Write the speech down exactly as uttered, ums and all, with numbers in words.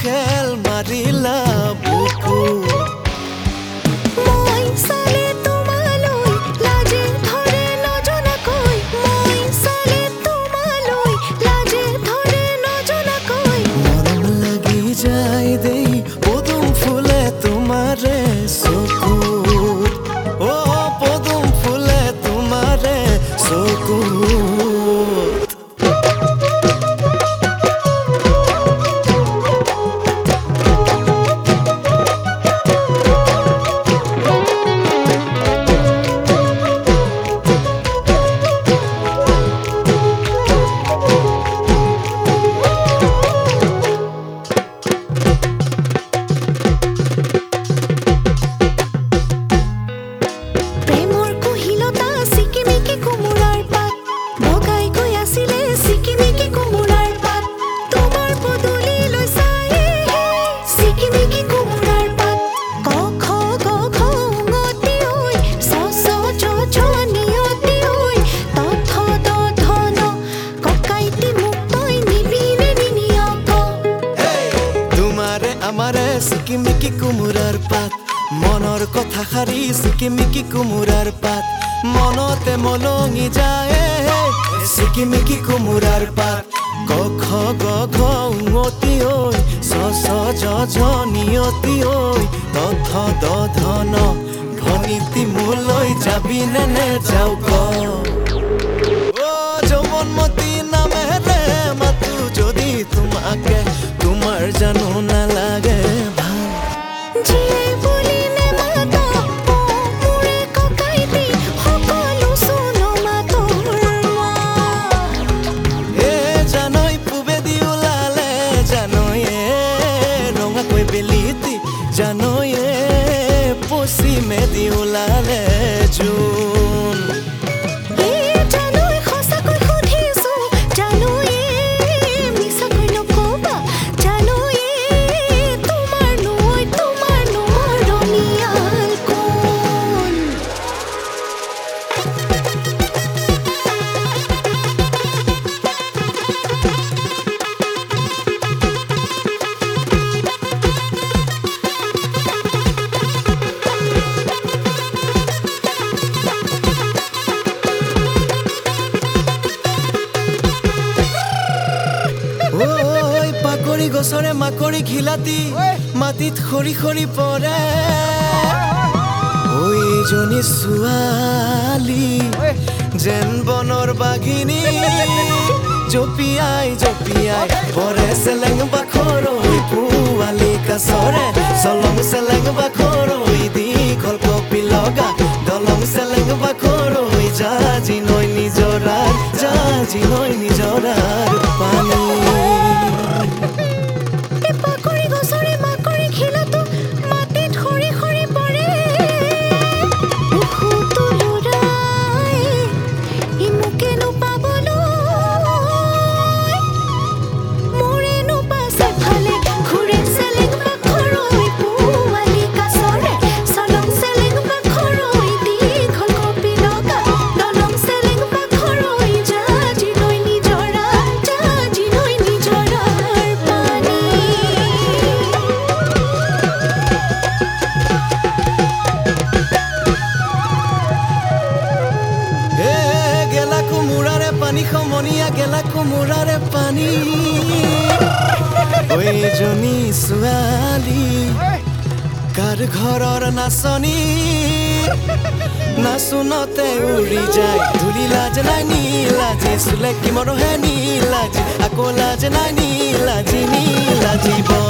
খেল মাৰিলা বুকু মই চালে তোমালৈ লাজে ধৰে নজনাকৈ মই চালে তোমালৈ লাজে ধৰে নজনাকৈ মৰম লাগি যায় দেই পদুম ফুলে তোমাৰে চকুত অ পদুম ফুলে তোমাৰে চকুত সিকিমিকি কুমুৰাৰ পাত মনৰ কথা সাৰি সিকিমিকি কুমুৰাৰ পাত মনতে মলঙি যায় সিকিমিকি কুমুৰাৰ পাত ক খ গ ঘ উঙতি ঐ চ ছ জ ঝ নিয়তি ঐ ত থ দ ধ ন ধনিতি মোলৈ যাবি নে নে যাও ক ও যৌৱনমতী নামেৰে মাতো যদি তোমাকে তোমাৰ জানো নালাগে জানোয়ে পশ্চিমে দি ওলালে জোন গছৰে মাকৰি ঘিলাতি মাটিত খৰি খৰি পৰে ঐ জনী ছোৱালী যেন বনৰ বাঘিনী জপিয়াই জপিয়াই পৰে চেলেং বাখৰ পোৱালি কাছৰে চলং চেলেং বাখৰ দীঘল কপি লগা দলং চেলেং বাখৰ জাজি নৈ নিজৰাৰ জাজি নৈ নিজৰাৰ পানী পানী সমনীয়া গেলা কোমোৰাৰে পানী ঐ জনী ছোৱালী কাৰ ঘৰৰ নাচনী নাচোনতে উৰি যায় ধূলি লাজ নাই নীলাজি চুলে কি মৰহে নীলাজি আকৌ লাজ নাই নীলাজি নীলাজিব